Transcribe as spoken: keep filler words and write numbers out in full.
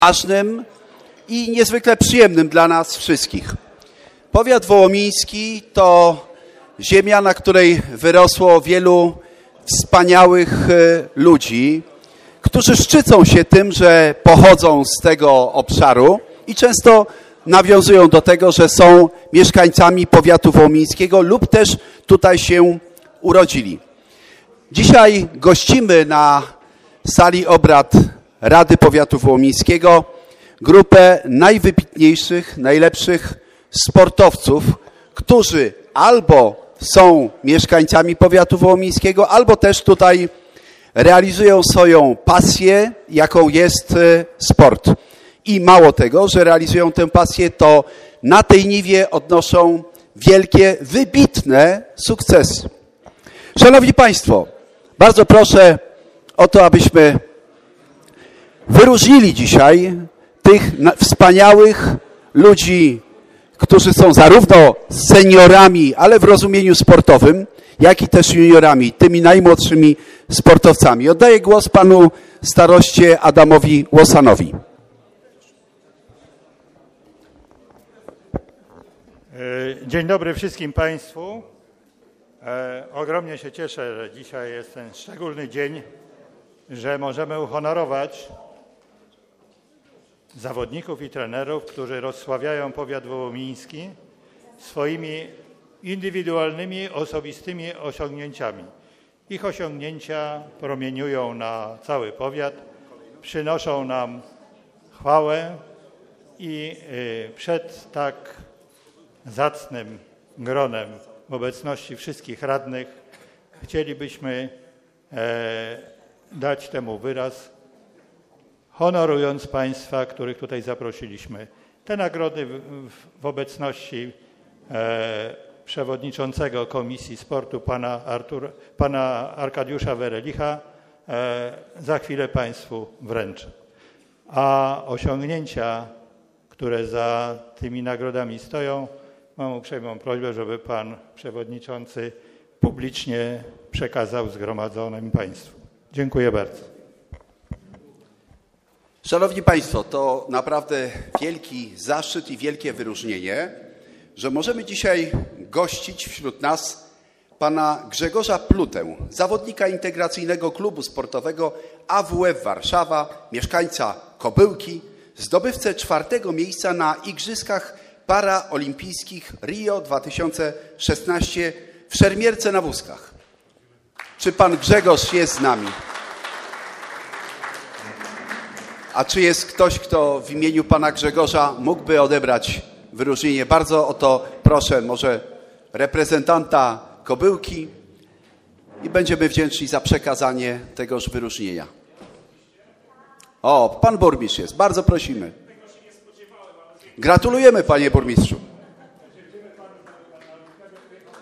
ważnym i niezwykle przyjemnym dla nas wszystkich. Powiat wołomiński to ziemia, na której wyrosło wielu wspaniałych ludzi, którzy szczycą się tym, że pochodzą z tego obszaru i często nawiązują do tego, że są mieszkańcami powiatu wołomińskiego lub też tutaj się urodzili. Dzisiaj gościmy na sali obrad Rady Powiatu Wołomińskiego grupę najwybitniejszych, najlepszych sportowców, którzy albo są mieszkańcami powiatu wołomińskiego, albo też tutaj realizują swoją pasję, jaką jest sport. I mało tego, że realizują tę pasję, to na tej niwie odnoszą wielkie, wybitne sukcesy. Szanowni Państwo, bardzo proszę o to, abyśmy wyróżnili dzisiaj tych wspaniałych ludzi, którzy są zarówno seniorami, ale w rozumieniu sportowym, jak i też juniorami, tymi najmłodszymi sportowcami. Oddaję głos panu staroście Adamowi Łosanowi. Dzień dobry wszystkim Państwu. E, ogromnie się cieszę, że dzisiaj jest ten szczególny dzień, że możemy uhonorować zawodników i trenerów, którzy rozsławiają powiat wołomiński swoimi indywidualnymi, osobistymi osiągnięciami. Ich osiągnięcia promieniują na cały powiat, przynoszą nam chwałę i y, przed tak zacnym gronem w obecności wszystkich radnych chcielibyśmy e, dać temu wyraz, honorując Państwa, których tutaj zaprosiliśmy. Te nagrody w, w obecności e, przewodniczącego Komisji Sportu pana, Artur, pana Arkadiusza Werelicha e, za chwilę Państwu wręczę. A osiągnięcia, które za tymi nagrodami stoją, mam uprzejmą prośbę, żeby pan przewodniczący publicznie przekazał zgromadzonym Państwu. Dziękuję bardzo. Szanowni Państwo, to naprawdę wielki zaszczyt i wielkie wyróżnienie, że możemy dzisiaj gościć wśród nas pana Grzegorza Plutę, zawodnika integracyjnego klubu sportowego A W F Warszawa, mieszkańca Kobyłki, zdobywcę czwartego miejsca na Igrzyskach Paraolimpijskich Rio dwa tysiące szesnaście w szermierce na wózkach. Czy pan Grzegorz jest z nami? A czy jest ktoś, kto w imieniu pana Grzegorza mógłby odebrać wyróżnienie? Bardzo o to proszę, może reprezentanta Kobyłki, i będziemy wdzięczni za przekazanie tegoż wyróżnienia. O, pan burmistrz jest. Bardzo prosimy. Gratulujemy, panie burmistrzu.